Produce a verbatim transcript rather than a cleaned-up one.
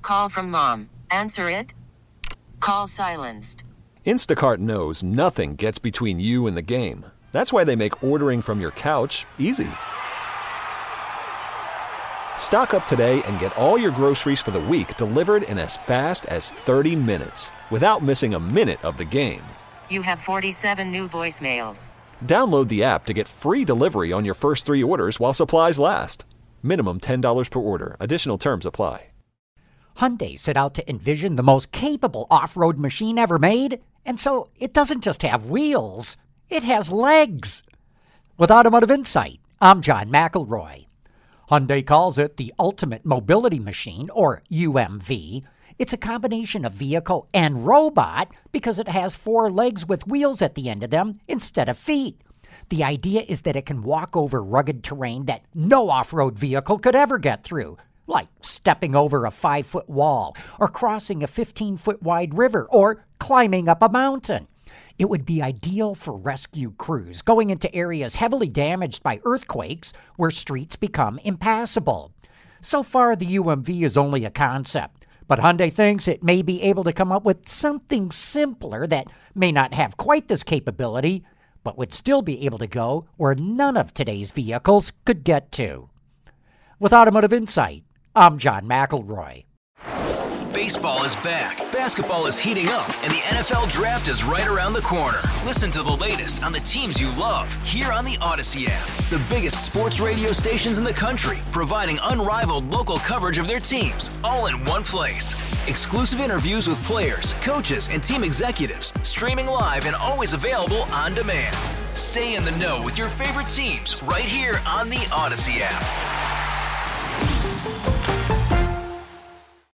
call from mom. Answer it. Call silenced. Instacart knows nothing gets between you and the game. That's why they make ordering from your couch easy. Stock up today and get all your groceries for the week delivered in as fast as thirty minutes without missing a minute of the game. You have forty-seven new voicemails. Download the app to get free delivery on your first three orders while supplies last. Minimum ten dollars per order. Additional terms apply. Hyundai set out to envision the most capable off-road machine ever made, and so it doesn't just have wheels, it has legs. With Automotive Insight, I'm John McElroy. Hyundai calls it the Ultimate Mobility Machine, or U M V. It's a combination of vehicle and robot because it has four legs with wheels at the end of them instead of feet. The idea is that it can walk over rugged terrain that no off-road vehicle could ever get through, like stepping over a five-foot wall or crossing a fifteen-foot wide river or climbing up a mountain. It would be ideal for rescue crews going into areas heavily damaged by earthquakes where streets become impassable. So far, the U M V is only a concept, but Hyundai thinks it may be able to come up with something simpler that may not have quite this capability, but would still be able to go where none of today's vehicles could get to. With Automotive Insight, I'm John McElroy. Baseball is back, basketball is heating up, and the N F L Draft is right around the corner. Listen to the latest on the teams you love here on the Odyssey app. The biggest sports radio stations in the country, providing unrivaled local coverage of their teams, all in one place. Exclusive interviews with players, coaches, and team executives, streaming live and always available on demand. Stay in the know with your favorite teams right here on the Odyssey app.